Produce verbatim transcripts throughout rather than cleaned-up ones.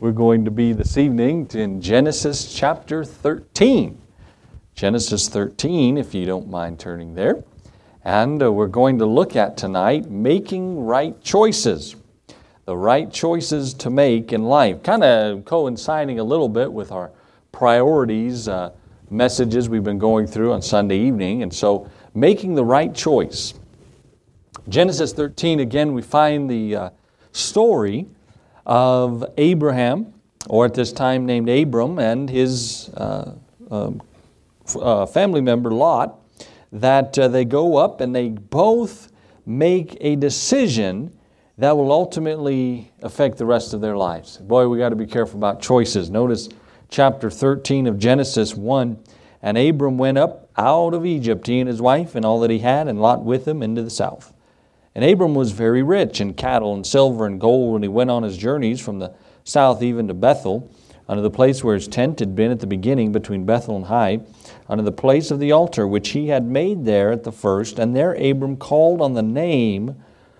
We're going to be this evening in Genesis chapter thirteen. Genesis thirteen, if you don't mind turning there. And uh, we're going to look at tonight making right choices. The right choices to make in life. Kind of coinciding a little bit with our priorities uh, messages we've been going through on Sunday evening. And so making the right choice. Genesis thirteen, again, we find the uh, story of Abraham, or at this time named Abram, and his uh, um, uh, family member Lot, that uh, they go up and they both make a decision that will ultimately affect the rest of their lives. Boy, we got to be careful about choices. Notice chapter thirteen of Genesis one, and Abram went up out of Egypt, he and his wife and all that he had, and Lot with him into the south. And Abram was very rich in cattle and silver and gold, and he went on his journeys from the south even to Bethel, unto the place where his tent had been at the beginning between Bethel and Hai, unto the place of the altar which he had made there at the first. And there Abram called on the name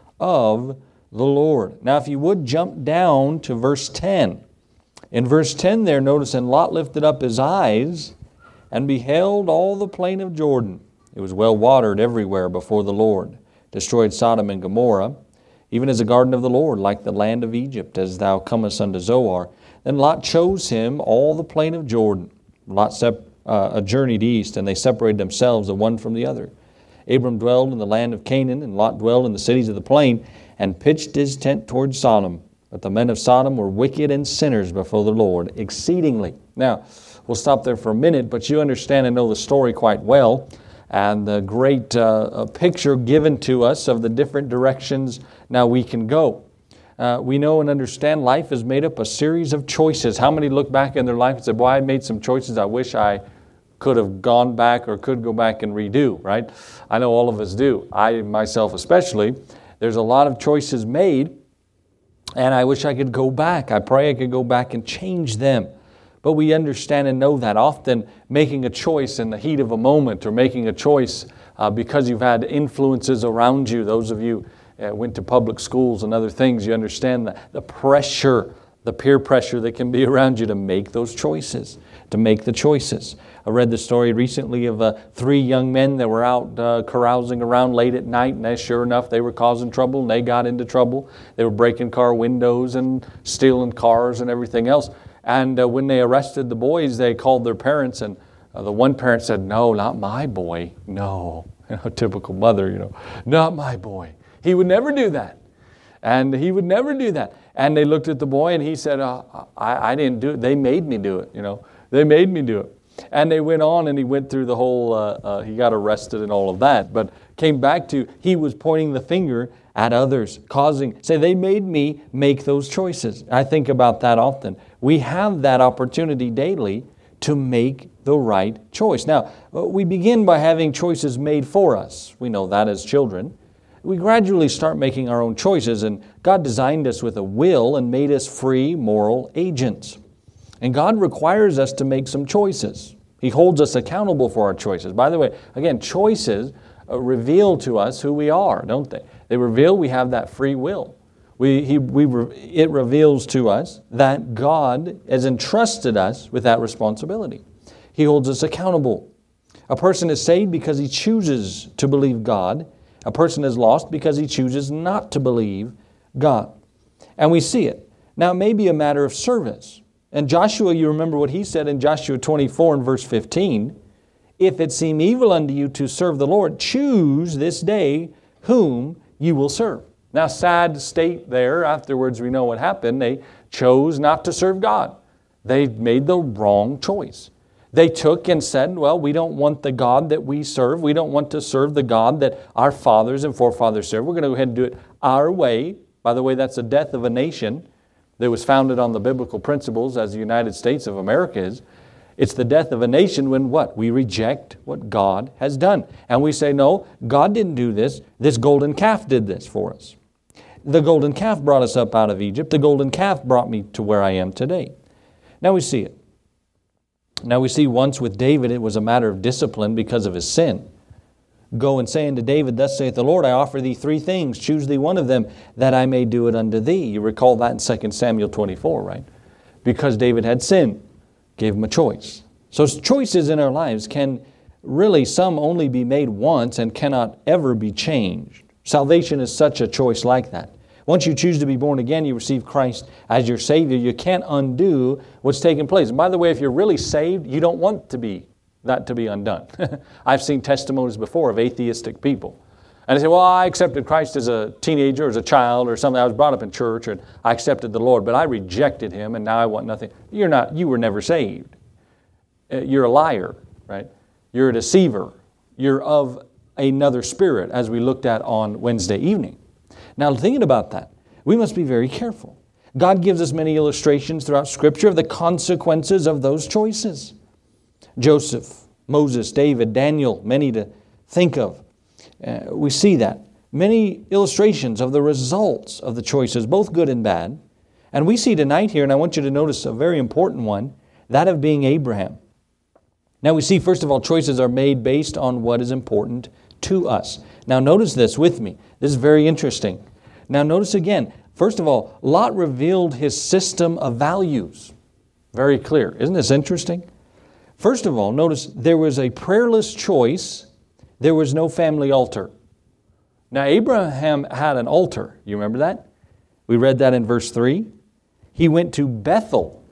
of the Lord. Now if you would jump down to verse ten. In verse ten there, notice, and Lot lifted up his eyes and beheld all the plain of Jordan. It was well watered everywhere before the Lord. Destroyed Sodom and Gomorrah, even as the garden of the Lord, like the land of Egypt, as thou comest unto Zoar. Then Lot chose him all the plain of Jordan. Lot sep- uh, journeyed east, and they separated themselves the one from the other. Abram dwelled in the land of Canaan, and Lot dwelled in the cities of the plain, and pitched his tent toward Sodom. But the men of Sodom were wicked and sinners before the Lord exceedingly. Now, we'll stop there for a minute, but you understand and know the story quite well, and the great uh, picture given to us of the different directions now we can go. Uh, we know and understand life is made up a series of choices. How many look back in their life and say, boy, I made some choices I wish I could have gone back or could go back and redo, right? I know all of us do. I myself especially. There's a lot of choices made, and I wish I could go back. I pray I could go back and change them. But we understand and know that often making a choice in the heat of a moment, or making a choice uh, because you've had influences around you, those of you uh, went to public schools and other things, you understand the, the pressure, the peer pressure that can be around you to make those choices, to make the choices. I read the story recently of uh, three young men that were out uh, carousing around late at night, and they, sure enough, they were causing trouble, and they got into trouble. They were breaking car windows and stealing cars and everything else. And uh, when they arrested the boys, they called their parents, and uh, the one parent said, no, not my boy, no. You know, typical mother, you know, not my boy. He would never do that. And he would never do that. And they looked at the boy, and he said, uh, I, I didn't do it. They made me do it, you know. They made me do it. And they went on, and he went through the whole, uh, uh, he got arrested and all of that. But came back to, he was pointing the finger at others, causing, say, they made me make those choices. I think about that often. We have that opportunity daily to make the right choice. Now, we begin by having choices made for us. We know that as children. We gradually start making our own choices, and God designed us with a will and made us free moral agents. And God requires us to make some choices. He holds us accountable for our choices. By the way, again, choices uh, reveal to us who we are, don't they? They reveal we have that free will. We, he, we, it reveals to us that God has entrusted us with that responsibility. He holds us accountable. A person is saved because he chooses to believe God. A person is lost because he chooses not to believe God. And we see it. Now, it may be a matter of service. And Joshua, you remember what he said in Joshua twenty-four and verse fifteen. If it seem evil unto you to serve the Lord, choose this day whom you will serve. Now, sad state there. Afterwards, we know what happened. They chose not to serve God. They made the wrong choice. They took and said, well, we don't want the God that we serve. We don't want to serve the God that our fathers and forefathers served. We're going to go ahead and do it our way. By the way, that's the death of a nation that was founded on the biblical principles as the United States of America is. It's the death of a nation when what? We reject what God has done. And we say, no, God didn't do this. This golden calf did this for us. The golden calf brought us up out of Egypt. The golden calf brought me to where I am today. Now we see it. Now we see once with David it was a matter of discipline because of his sin. Go and say unto David, thus saith the Lord, I offer thee three things. Choose thee one of them, that I may do it unto thee. You recall that in Second Samuel twenty-four, right? because David had sinned. Gave him a choice. So choices in our lives can really, some only be made once and cannot ever be changed. Salvation is such a choice like that. Once you choose to be born again, you receive Christ as your Savior. You can't undo what's taken place. And by the way, if you're really saved, you don't want to be that to be undone. I've seen testimonies before of atheistic people. And they say, well, I accepted Christ as a teenager, as a child, or something. I was brought up in church, and I accepted the Lord, but I rejected Him, and now I want nothing. You're not, you were never saved. You're a liar, right? You're a deceiver. You're of another spirit, as we looked at on Wednesday evening. Now, thinking about that, we must be very careful. God gives us many illustrations throughout Scripture of the consequences of those choices. Joseph, Moses, David, Daniel, many to think of. Uh, we see that. Many illustrations of the results of the choices, both good and bad. And we see tonight here, and I want you to notice a very important one, that of being Abraham. Now we see, first of all, choices are made based on what is important to us. Now notice this with me. This is very interesting. Now notice again, first of all, Lot revealed his system of values. Very clear. Isn't this interesting? First of all, notice there was a prayerless choice. There was no family altar. Now Abraham had an altar. You remember that? We read that in verse three. He went to Bethel.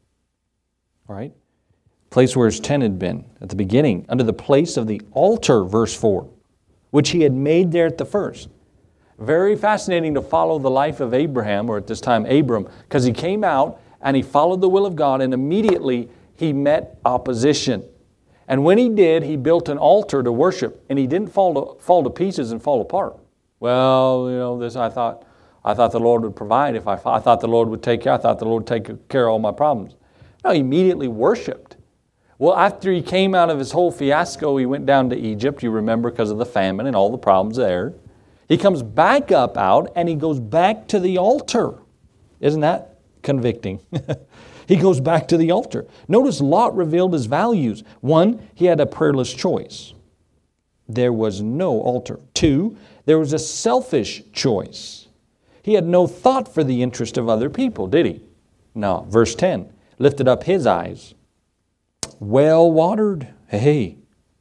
All right? Place where his tent had been at the beginning, under the place of the altar, verse four, which he had made there at the first. Very fascinating to follow the life of Abraham, or at this time Abram, because he came out and he followed the will of God, and immediately he met opposition. And when he did, he built an altar to worship, and he didn't fall to, fall to pieces and fall apart. Well, you know, this I thought I thought the Lord would provide. If I, I thought the Lord would take care, I thought the Lord would take care of all my problems. No, he immediately worshiped. Well, after he came out of his whole fiasco, he went down to Egypt, you remember, because of the famine and all the problems there. He comes back up out, and he goes back to the altar. Isn't that convicting? He goes back to the altar. Notice Lot revealed his values. One, he had a prayerless choice. There was no altar. Two, there was a selfish choice. He had no thought for the interest of other people, did he? No. Verse ten, lifted up his eyes. Well watered. Hey.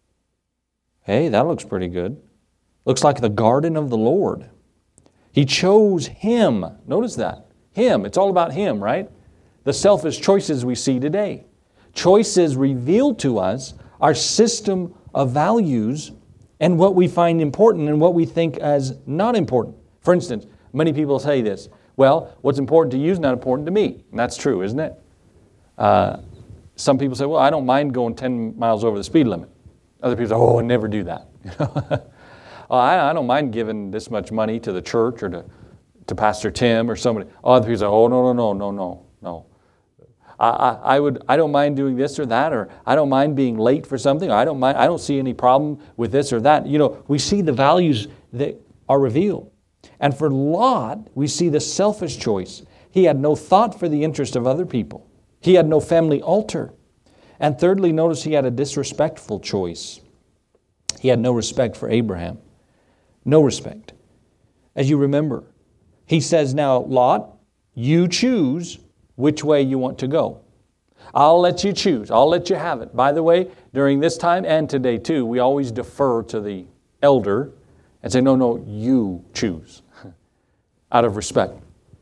Hey, that looks pretty good. Looks like the garden of the Lord. He chose Him. Notice that. Him. It's all about Him, right? The selfish choices we see today. Choices reveal to us our system of values and what we find important and what we think as not important. For instance, many people say this, well, what's important to you is not important to me. And that's true, isn't it? Uh, some people say, well, I don't mind going ten miles over the speed limit. Other people say, oh, I never do that. oh, I, I don't mind giving this much money to the church or to, to Pastor Tim or somebody. Other people say, oh, no, no, no, no, no, no. I, I, I would. I don't mind doing this or that, or I don't mind being late for something. Or I don't mind. I don't see any problem with this or that. You know, we see the values that are revealed. And for Lot, we see the selfish choice. He had no thought for the interest of other people. He had no family altar. And thirdly, notice he had a disrespectful choice. He had no respect for Abraham. No respect. As you remember, he says, now, Lot, you choose which way you want to go. I'll let you choose. I'll let you have it. By the way, during this time and today too, we always defer to the elder and say, no, no, you choose. Out of respect.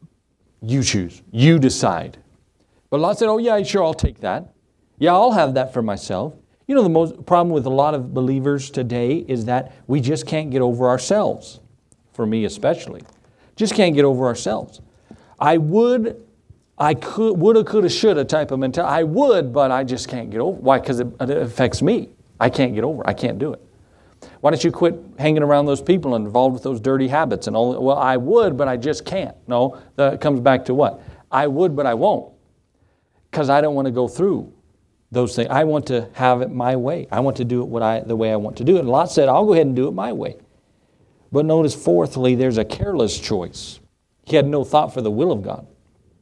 You choose. You decide. But Lot said, oh yeah, sure, I'll take that. Yeah, I'll have that for myself. You know, the most problem with a lot of believers today is that we just can't get over ourselves. For me especially. Just can't get over ourselves. I would, I could, woulda, coulda, shoulda type of mentality. I would, but I just can't get over. Why? Because it, it affects me. I can't get over it. I can't do it. Why don't you quit hanging around those people involved with those dirty habits and all? Well, I would, but I just can't. No, that comes back to what? I would, but I won't. Because I don't want to go through those things. I want to have it my way. I want to do it what I, the way I want to do it. And Lot said, I'll go ahead and do it my way. But notice fourthly, there's a careless choice. He had no thought for the will of God.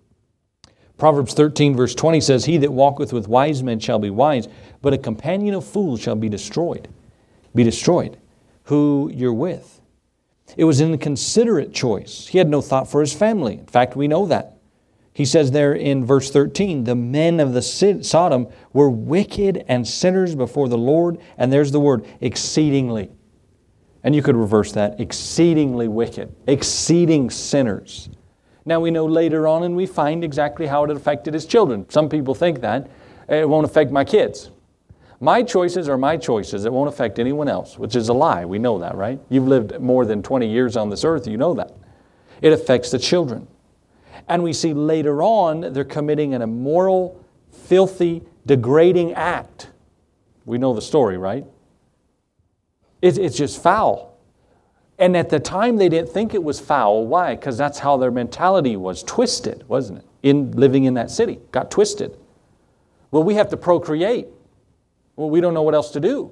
Proverbs thirteen verse twenty says, he that walketh with wise men shall be wise, but a companion of fools shall be destroyed. Be destroyed. Who you're with. It was an inconsiderate choice. He had no thought for his family. In fact, we know that. He says there in verse thirteen, the men of the Sodom were wicked and sinners before the Lord. And there's the word, exceedingly. And you could reverse that, exceedingly wicked, exceeding sinners. Now we know later on and we find exactly how it affected his children. Some people think that it won't affect my kids. My choices are my choices. It won't affect anyone else, which is a lie. We know that, right? You've lived more than twenty years on this earth. You know that. It affects the children. And we see later on they're committing an immoral, filthy, degrading act. We know the story, right? It's, it's just foul. And at the time they didn't think it was foul. Why? Because that's how their mentality was twisted, wasn't it? In living in that city, got twisted. Well, we have to procreate. Well, we don't know what else to do.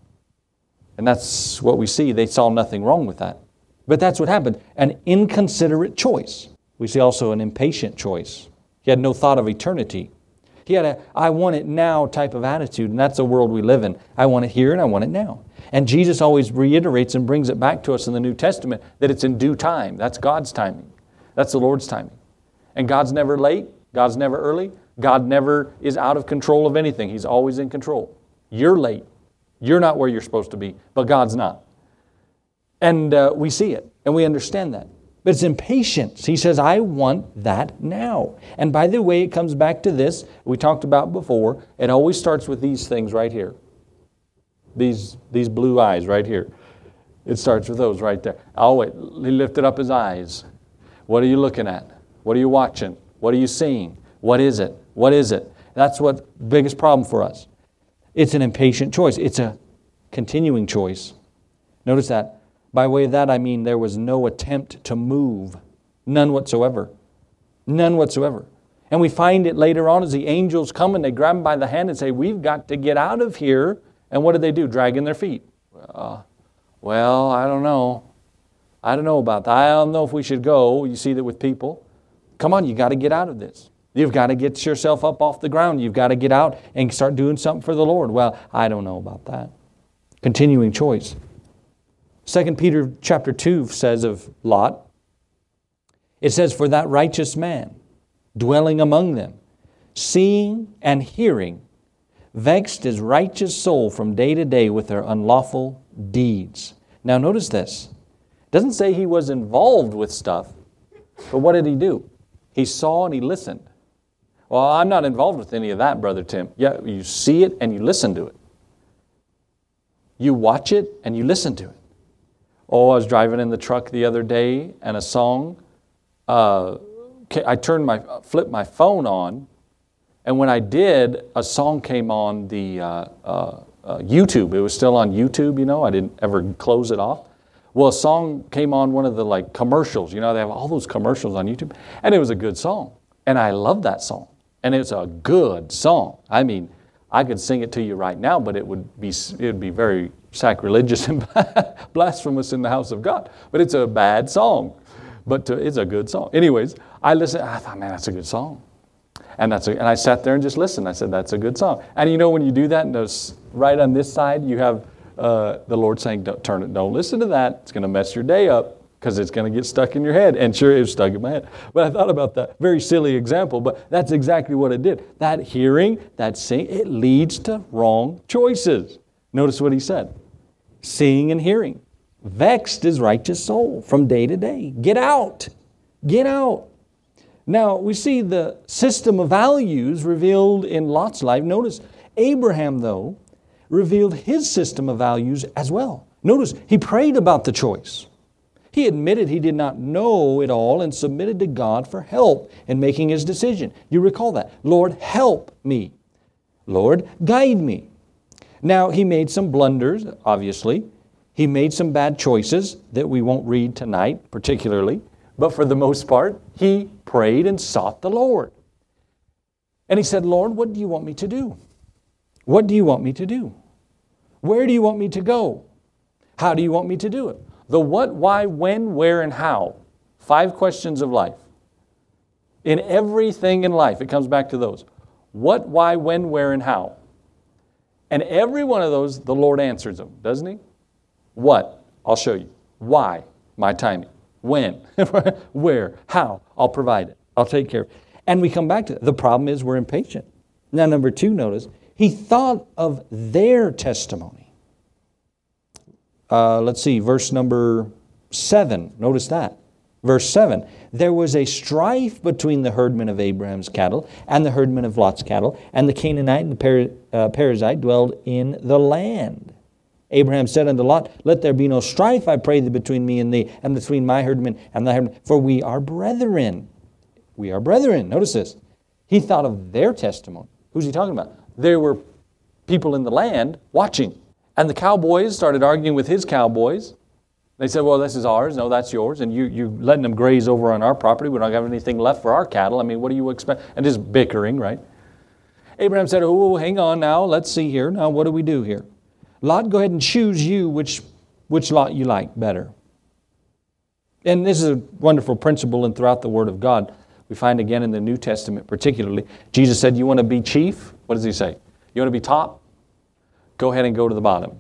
And that's what we see. They saw nothing wrong with that. But that's what happened. An inconsiderate choice. We see also an impatient choice. He had no thought of eternity. He had a I want it now type of attitude, and that's the world we live in. I want it here and I want it now. And Jesus always reiterates and brings it back to us in the New Testament that it's in due time. That's God's timing. That's the Lord's timing. And God's never late. God's never early. God never is out of control of anything. He's always in control. You're late. You're not where you're supposed to be, but God's not. And uh, we see it, and we understand that. But it's impatience. He says, I want that now. And by the way, it comes back to this we talked about before. It always starts with these things right here. These, these blue eyes right here. It starts with those right there. Oh, wait. He lifted up his eyes. What are you looking at? What are you watching? What are you seeing? What is it? What is it? That's what the biggest problem for us. It's an impatient choice. It's a continuing choice. Notice that. By way of that, I mean there was no attempt to move. None whatsoever. None whatsoever. And we find it later on as the angels come and they grab him by the hand and say, we've got to get out of here. And what do they do? Dragging their feet. Uh, well, I don't know. I don't know about that. I don't know if we should go. You see that with people. Come on, you got to get out of this. You've got to get yourself up off the ground. You've got to get out and start doing something for the Lord. Well, I don't know about that. Continuing choice. Second Peter chapter two says of Lot, it says, for that righteous man, dwelling among them, seeing and hearing, vexed his righteous soul from day to day with their unlawful deeds. Now notice this. It doesn't say he was involved with stuff, but what did he do? He saw and he listened. Well, I'm not involved with any of that, Brother Tim. Yeah, you see it and you listen to it. You watch it and you listen to it. Oh, I was driving in the truck the other day and a song, uh, I turned my, flipped my phone on, and when I did, a song came on the uh, uh, uh, YouTube. It was still on YouTube, you know, I didn't ever close it off. Well, a song came on one of the like commercials, you know, they have all those commercials on YouTube, and it was a good song. And I love that song. And it's a good song. I mean, I could sing it to you right now, but it would be it would be very sacrilegious and blasphemous in the house of God. But it's a bad song. But to, it's a good song. Anyways, I listened. I thought, man, that's a good song. And that's a, and I sat there and just listened. I said, that's a good song. And you know, when you do that, and those, right on this side, you have uh, the Lord saying, don't turn it. Don't listen to that. It's going to mess your day up because it's going to get stuck in your head. And sure, it was stuck in my head. But I thought about that. Very silly example, but that's exactly what it did. That hearing, that seeing, it leads to wrong choices. Notice what he said. Seeing and hearing. Vexed his righteous soul from day to day. Get out. Get out. Now, we see the system of values revealed in Lot's life. Notice, Abraham, though, revealed his system of values as well. Notice, he prayed about the choice. He admitted he did not know it all and submitted to God for help in making his decision. You recall that. Lord, help me. Lord, guide me. Now, he made some blunders, obviously. He made some bad choices that we won't read tonight, particularly. But for the most part, he prayed and sought the Lord. And he said, Lord, what do you want me to do? What do you want me to do? Where do you want me to go? How do you want me to do it? The what, why, when, where, and how. Five questions of life. In everything in life, it comes back to those. What, why, when, where, and how. And every one of those, the Lord answers them, doesn't he? What? I'll show you. Why? My timing. When? Where? How? I'll provide it. I'll take care of it. And we come back to it. The problem is we're impatient. Now, number two, notice, he thought of their testimony. Uh, let's see, verse number seven. Notice that. Verse seven. There was a strife between the herdmen of Abraham's cattle and the herdmen of Lot's cattle, and the Canaanite and the Per- uh, Perizzite dwelled in the land. Abraham said unto Lot, let there be no strife, I pray thee, between me and thee, and between my herdmen and thy herdmen, for we are brethren. We are brethren. Notice this. He thought of their testimony. Who's he talking about? There were people in the land watching. And the cowboys started arguing with his cowboys. They said, well, this is ours. No, that's yours. And you, you're letting them graze over on our property. We don't have anything left for our cattle. I mean, what do you expect? And just bickering, right? Abraham said, oh, hang on now. Let's see here. Now, what do we do here? Lot, go ahead and choose you which, which lot you like better. And this is a wonderful principle, and throughout the Word of God, we find again in the New Testament particularly, Jesus said, you want to be chief? What does he say? You want to be top? Go ahead and go to the bottom.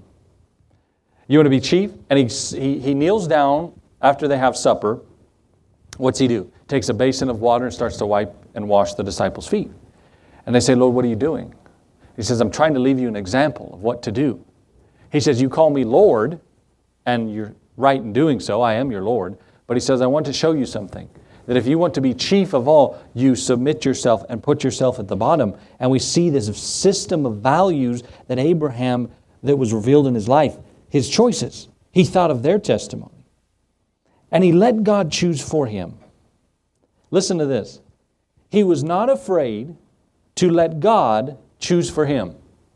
You want to be chief? And he, he, he kneels down after they have supper. What's he do? Takes a basin of water and starts to wipe and wash the disciples' feet. And they say, Lord, what are you doing? He says, I'm trying to leave you an example of what to do. He says, you call me Lord, and you're right in doing so. I am your Lord. But he says, I want to show you something. That if you want to be chief of all, you submit yourself and put yourself at the bottom. And we see this system of values that Abraham, that was revealed in his life, his choices. He thought of their testimony. And he let God choose for him. Listen to this. He was not afraid to let God choose for him.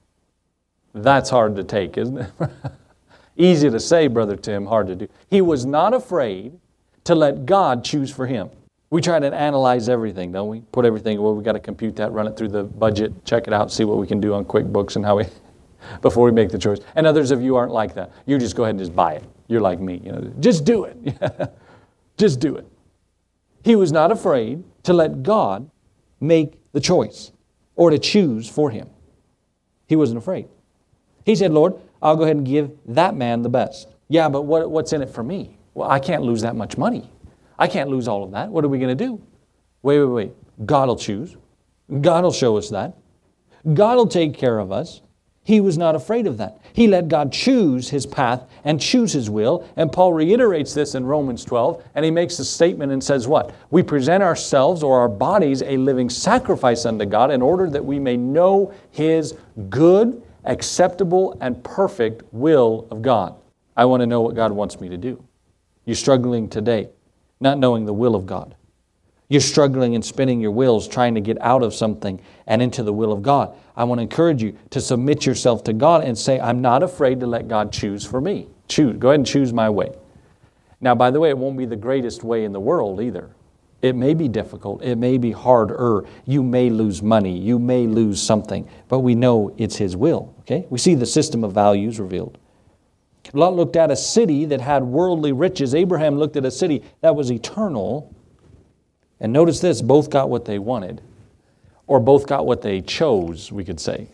That's hard to take, isn't it? Easy to say, Brother Tim, hard to do. He was not afraid to let God choose for him. We try to analyze everything, don't we? Put everything, well, we got to compute that, run it through the budget, check it out, see what we can do on QuickBooks and how we, before we make the choice. And others of you aren't like that. You just go ahead and just buy it. You're like me, you know, just do it. Just do it. He was not afraid to let God make the choice or to choose for him. He wasn't afraid. He said, Lord, I'll go ahead and give that man the best. Yeah, but what, what's in it for me? Well, I can't lose that much money. I can't lose all of that. What are we going to do? Wait, wait, wait. God will choose. God will show us that. God will take care of us. He was not afraid of that. He let God choose his path and choose his will. And Paul reiterates this in Romans twelve, and he makes a statement and says what? We present ourselves or our bodies a living sacrifice unto God in order that we may know his good, acceptable, and perfect will of God. I want to know what God wants me to do. You're struggling today, not knowing the will of God. You're struggling and spinning your wheels trying to get out of something and into the will of God. I want to encourage you to submit yourself to God and say, I'm not afraid to let God choose for me. Choose. Go ahead and choose my way. Now, by the way, it won't be the greatest way in the world either. It may be difficult. It may be harder. You may lose money. You may lose something. But we know it's his will. Okay? We see the system of values revealed. Lot looked at a city that had worldly riches. Abraham looked at a city that was eternal. And notice this, both got what they wanted. Or both got what they chose, we could say.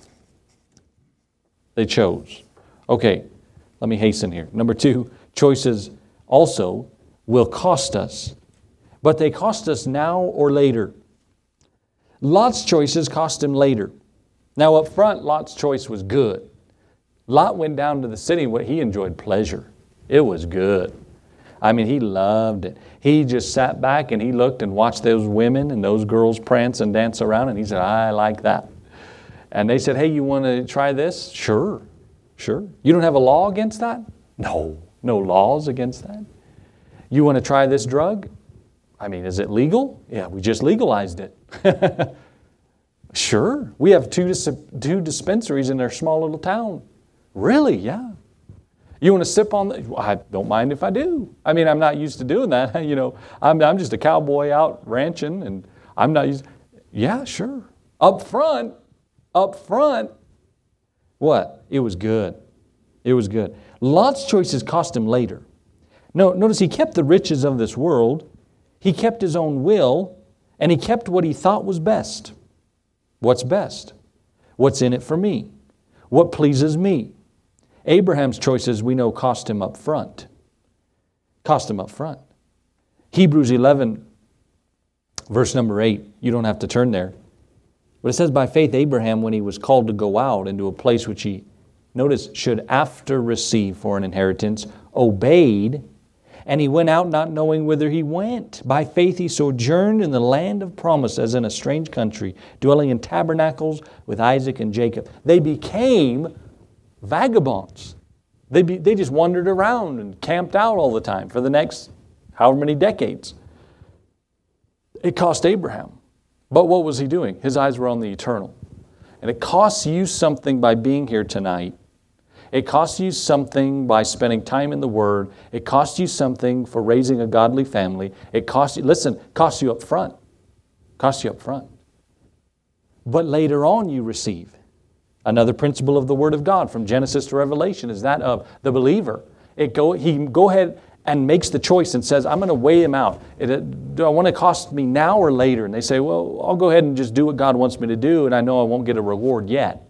They chose. Okay, let me hasten here. Number two, choices also will cost us. But they cost us now or later. Lot's choices cost him later. Now up front, Lot's choice was good. Lot went down to the city where he enjoyed pleasure. It was good. I mean, he loved it. He just sat back and he looked and watched those women and those girls prance and dance around, and he said, I like that. And they said, hey, you want to try this? Sure, sure. You don't have a law against that? No, no laws against that. You want to try this drug? I mean, is it legal? Yeah, we just legalized it. Sure. We have two, dis- two dispensaries in our small little town. Really? Yeah. You want to sip on the, I don't mind if I do. I mean, I'm not used to doing that. You know, I'm, I'm just a cowboy out ranching, and I'm not used. Yeah, sure. Up front, up front, what? It was good. It was good. Lot's choices cost him later. No, notice he kept the riches of this world. He kept his own will, and he kept what he thought was best. What's best? What's in it for me? What pleases me? Abraham's choices, we know, cost him up front. Cost him up front. Hebrews eleven, Verse number eight, you don't have to turn there. But it says, by faith Abraham, when he was called to go out into a place which he, notice, should after receive for an inheritance, obeyed, and he went out not knowing whither he went. By faith he sojourned in the land of promise as in a strange country, dwelling in tabernacles with Isaac and Jacob. They became vagabonds. They, be, they just wandered around and camped out all the time for the next however many decades. It cost Abraham. But what was he doing? His eyes were on the eternal. And it costs you something by being here tonight. It costs you something by spending time in the Word. It costs you something for raising a godly family. It costs you, listen, costs you up front. Costs you up front. But later on you receive. Another principle of the Word of God from Genesis to Revelation is that of the believer. It go, he go ahead and makes the choice and says, I'm going to weigh him out. It, do I want to cost me now or later? And they say, well, I'll go ahead and just do what God wants me to do, and I know I won't get a reward yet.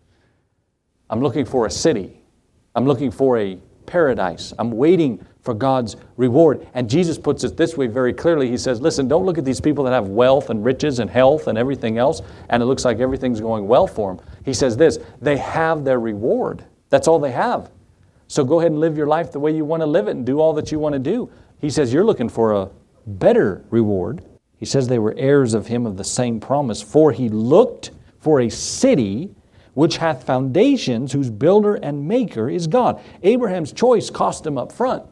I'm looking for a city. I'm looking for a paradise. I'm waiting for God's reward. And Jesus puts it this way very clearly. He says, listen, don't look at these people that have wealth and riches and health and everything else, and it looks like everything's going well for them. He says this, they have their reward. That's all they have. So go ahead and live your life the way you want to live it and do all that you want to do. He says you're looking for a better reward. He says they were heirs of him of the same promise. For he looked for a city which hath foundations, whose builder and maker is God. Abraham's choice cost him up front.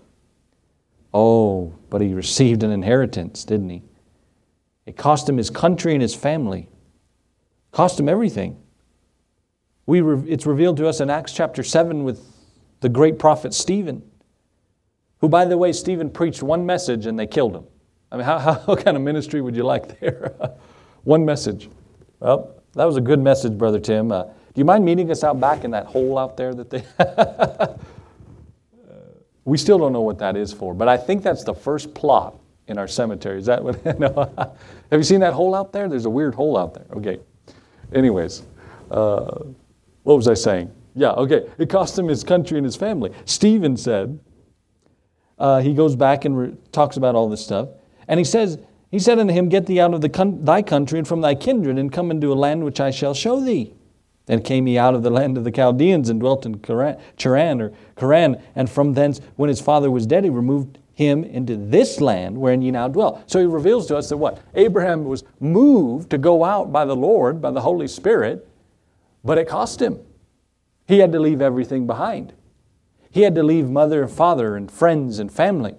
Oh, but he received an inheritance, didn't he? It cost him his country and his family. Cost him everything. We re- it's revealed to us in Acts chapter seven with the great prophet Stephen, who, by the way, Stephen preached one message and they killed him. I mean, how, how what kind of ministry would you like there? One message. Well, that was a good message, Brother Tim. Uh, do you mind meeting us out back in that hole out there that they... We still don't know what that is for, but I think that's the first plot in our cemetery. Is that what? No. Have you seen that hole out there? There's a weird hole out there. Okay. Anyways, uh, what was I saying? Yeah, okay. It cost him his country and his family. Stephen said, uh, he goes back and re- talks about all this stuff, and he says, he said unto him, get thee out of the con- thy country and from thy kindred, and come into a land which I shall show thee. Then came he out of the land of the Chaldeans and dwelt in Charan, or Charan, and from thence, when his father was dead, he removed him into this land wherein ye now dwell. So he reveals to us that what? Abraham was moved to go out by the Lord, by the Holy Spirit, but it cost him. He had to leave everything behind. He had to leave mother and father and friends and family.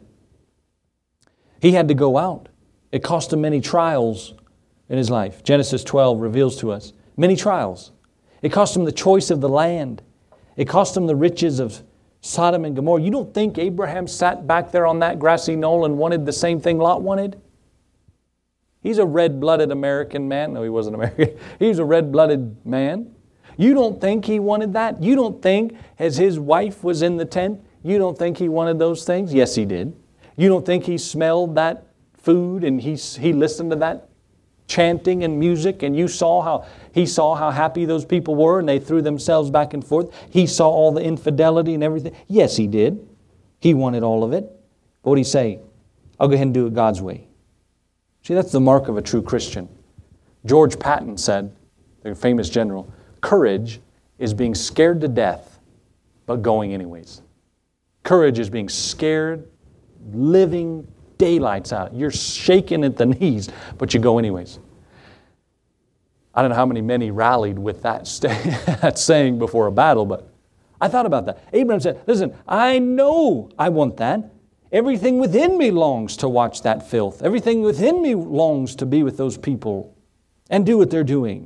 He had to go out. It cost him many trials in his life. Genesis twelve reveals to us many trials. It cost him the choice of the land. It cost him the riches of Sodom and Gomorrah. You don't think Abraham sat back there on that grassy knoll and wanted the same thing Lot wanted? He's a red-blooded American man. No, he wasn't American. He's a red-blooded man. You don't think he wanted that? You don't think, as his wife was in the tent, you don't think he wanted those things? Yes, he did. You don't think he smelled that food and he, he listened to that chanting and music, and you saw how he saw how happy those people were and they threw themselves back and forth? He saw all the infidelity and everything. Yes, he did. He wanted all of it. But what did he say? I'll go ahead and do it God's way. See, that's the mark of a true Christian. George Patton said, the famous general, courage is being scared to death, but going anyways. Courage is being scared, living daylights out. You're shaking at the knees, but you go anyways. I don't know how many men he rallied with that, st- that saying before a battle, but I thought about that. Abraham said, listen, I know I want that. Everything within me longs to watch that filth. Everything within me longs to be with those people and do what they're doing.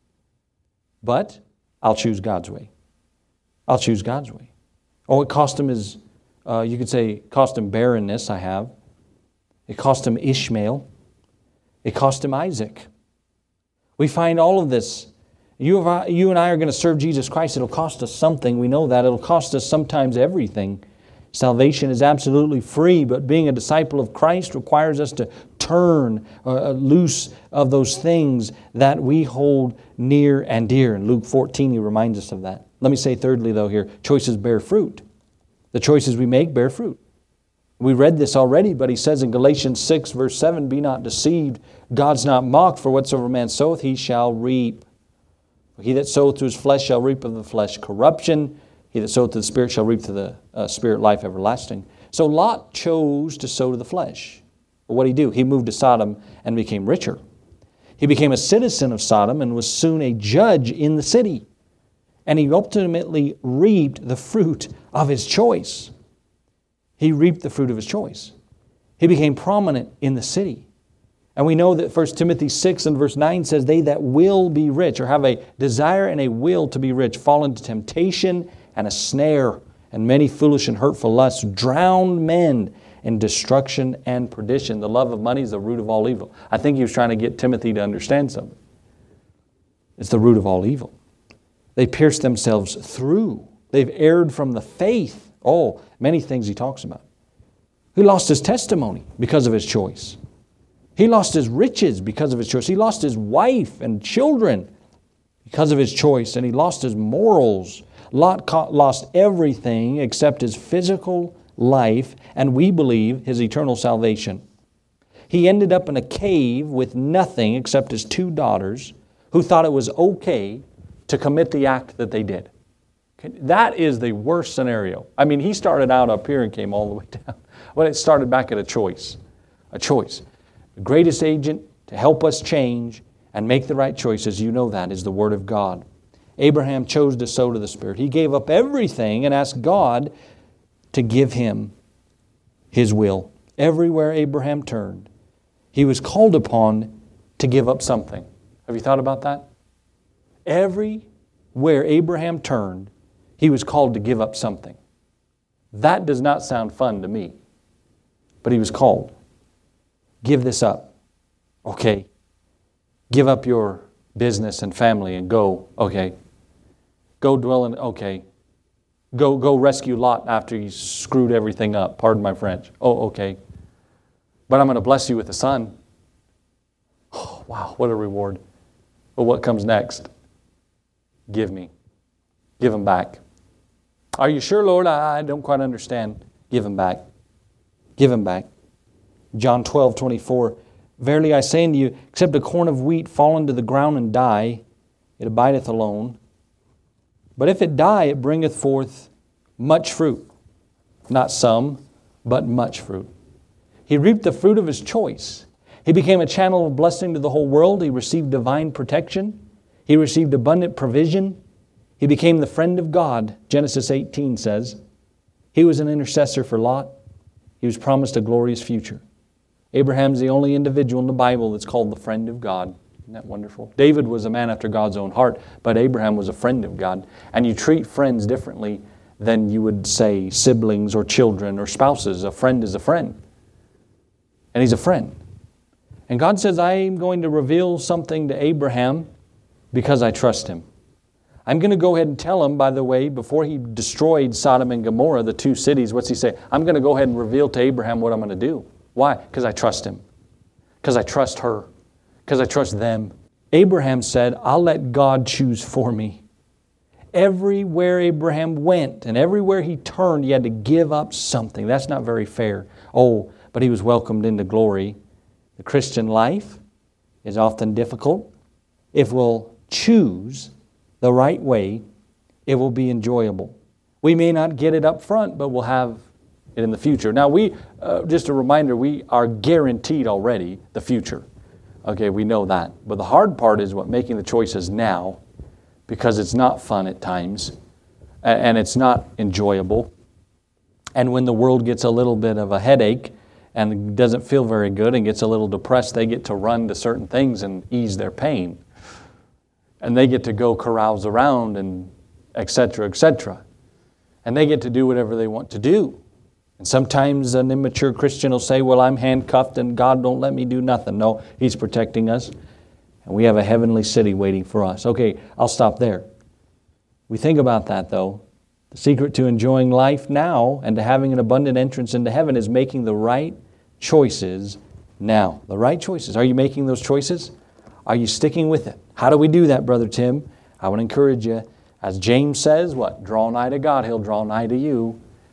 But I'll choose God's way. I'll choose God's way. Oh, it cost him his, uh, you could say, cost him barrenness, I have. It cost him Ishmael. It cost him Isaac. We find all of this. You, you and I are going to serve Jesus Christ. It'll cost us something. We know that. It'll cost us sometimes everything. Salvation is absolutely free, but being a disciple of Christ requires us to turn uh, loose of those things that we hold near and dear. In Luke fourteen, he reminds us of that. Let me say thirdly, though, here, choices bear fruit. The choices we make bear fruit. We read this already, but he says in Galatians six, verse seven, be not deceived. God's not mocked, for whatsoever man soweth, he shall reap. He that soweth to his flesh shall reap of the flesh corruption. He that soweth to the Spirit shall reap to the uh, Spirit life everlasting. So Lot chose to sow to the flesh. But what did he do? He moved to Sodom and became richer. He became a citizen of Sodom and was soon a judge in the city. And he ultimately reaped the fruit of his choice. He reaped the fruit of his choice. He became prominent in the city. And we know that First Timothy six and verse nine says, they that will be rich, or have a desire and a will to be rich, fall into temptation and a snare, and many foolish and hurtful lusts, drown men in destruction and perdition. The love of money is the root of all evil. I think he was trying to get Timothy to understand something. It's the root of all evil. They pierce themselves through. They've erred from the faith. Oh, many things he talks about. He lost his testimony because of his choice. He lost his riches because of his choice. He lost his wife and children because of his choice. And he lost his morals. Lot lost everything except his physical life, and we believe his eternal salvation. He ended up in a cave with nothing except his two daughters, who thought it was okay to commit the act that they did. That is the worst scenario. I mean, he started out up here and came all the way down. Well, it started back at a choice. A choice. The greatest agent to help us change and make the right choices, you know that, is the Word of God. Abraham chose to sow to the Spirit. He gave up everything and asked God to give him His will. Everywhere Abraham turned, he was called upon to give up something. Have you thought about that? Everywhere Abraham turned, he was called to give up something. That does not sound fun to me. But he was called. Give this up. Okay. Give up your business and family and go. Okay. Go dwell in, okay. Go go rescue Lot after he screwed everything up. Pardon my French. Oh, okay. But I'm going to bless you with a son. Oh, wow, what a reward. But what comes next? Give me. Give him back. Are you sure, Lord? I don't quite understand. Give him back. Give him back. John twelve twenty-four. Verily I say unto you, except a corn of wheat fall into the ground and die, it abideth alone. But if it die, it bringeth forth much fruit. Not some, but much fruit. He reaped the fruit of his choice. He became a channel of blessing to the whole world. He received divine protection. He received abundant provision. He became the friend of God, Genesis eighteen says. He was an intercessor for Lot. He was promised a glorious future. Abraham's the only individual in the Bible that's called the friend of God. Isn't that wonderful? David was a man after God's own heart, but Abraham was a friend of God. And you treat friends differently than you would say siblings or children or spouses. A friend is a friend. And he's a friend. And God says, I am going to reveal something to Abraham because I trust him. I'm going to go ahead and tell him, by the way, before he destroyed Sodom and Gomorrah, the two cities, what's he say? I'm going to go ahead and reveal to Abraham what I'm going to do. Why? Because I trust him. Because I trust her. Because I trust them. Abraham said, I'll let God choose for me. Everywhere Abraham went and everywhere he turned, he had to give up something. That's not very fair. Oh, but he was welcomed into glory. The Christian life is often difficult. If we'll choose the right way, it will be enjoyable. We may not get it up front, but we'll have it in the future. Now, we uh, just a reminder, we are guaranteed already the future. Okay, we know that. But the hard part is what making the choices now, because it's not fun at times, and it's not enjoyable. And when the world gets a little bit of a headache and doesn't feel very good and gets a little depressed, they get to run to certain things and ease their pain. And they get to go carouse around and et cetera, et cetera. And they get to do whatever they want to do. And sometimes an immature Christian will say, well, I'm handcuffed and God don't let me do nothing. No, He's protecting us. And we have a heavenly city waiting for us. Okay, I'll stop there. We think about that, though. The secret to enjoying life now and to having an abundant entrance into heaven is making the right choices now. The right choices. Are you making those choices? Are you sticking with it? How do we do that, Brother Tim? I would encourage you, as James says, what? Draw nigh to God, He'll draw nigh to you.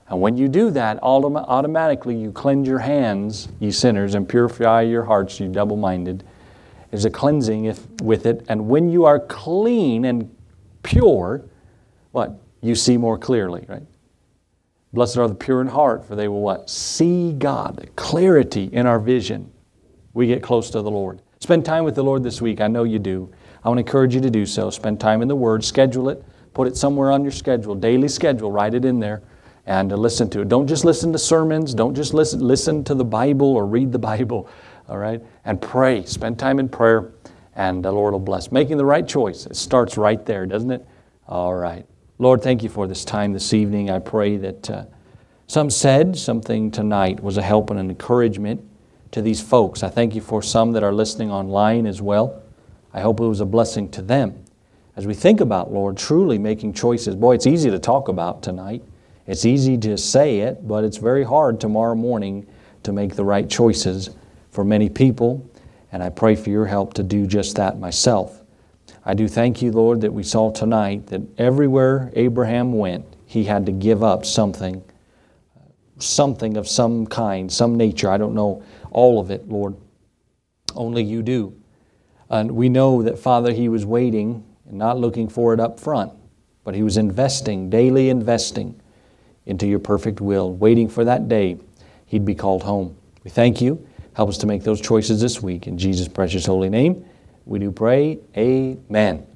And when you do that, autom- automatically you cleanse your hands, ye sinners, and purify your hearts, you double-minded. There's a cleansing if, with it. And when you are clean and pure, what? You see more clearly, right? Blessed are the pure in heart, for they will what? See God. Clarity in our vision. We get close to the Lord. Spend time with the Lord this week. I know you do. I want to encourage you to do so. Spend time in the Word. Schedule it. Put it somewhere on your schedule. Daily schedule. Write it in there. And uh, listen to it. Don't just listen to sermons. Don't just listen. Listen to the Bible or read the Bible. All right? And pray. Spend time in prayer. And the Lord will bless. Making the right choice. It starts right there, doesn't it? All right. Lord, thank you for this time this evening. I pray that uh, some said something tonight was a help and an encouragement to these folks. I thank you for some that are listening online as well. I hope it was a blessing to them. As we think about, Lord, truly making choices. Boy, it's easy to talk about tonight. It's easy to say it, but it's very hard tomorrow morning to make the right choices for many people. And I pray for your help to do just that myself. I do thank you, Lord, that we saw tonight that everywhere Abraham went, he had to give up something, something of some kind, some nature. I don't know all of it, Lord. Only you do. And we know that, Father, he was waiting and not looking for it up front, but he was investing, daily investing into your perfect will, waiting for that day he'd be called home. We thank you. Help us to make those choices this week. In Jesus' precious holy name, we do pray. Amen.